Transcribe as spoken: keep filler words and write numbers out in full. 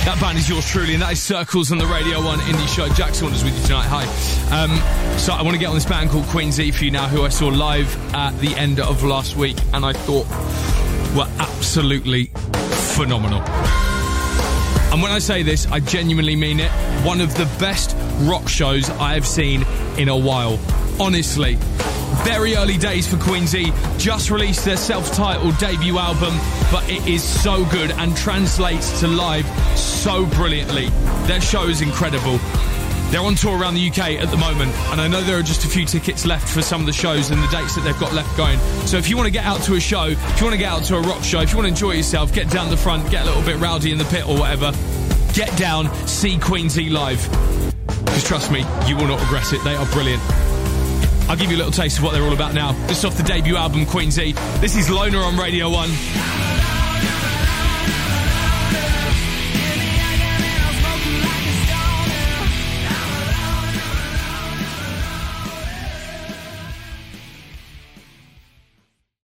That band is yours truly, and that is Circles on the Radio one Indie Show. Jack Saunders with you tonight. Hi. Um, so I want to get on this band called Queen Z for you now, who I saw live at the end of last week, and I thought were absolutely phenomenal. And when I say this, I genuinely mean it. One of the best rock shows I have seen in a while. Honestly. Very early days for Queen Z. Just released their self-titled debut album, but it is so good and translates to live so brilliantly. Their show is incredible. They're on tour around the U K at the moment, and I know there are just a few tickets left for some of the shows and the dates that they've got left going. So if you want to get out to a show, if you want to get out to a rock show, if you want to enjoy yourself, get down the front, get a little bit rowdy in the pit or whatever, get down, see Queen Z live. Because trust me, you will not regret it. They are brilliant. I'll give you a little taste of what they're all about now. This is off the debut album, Queen Z. This is Loner on Radio one.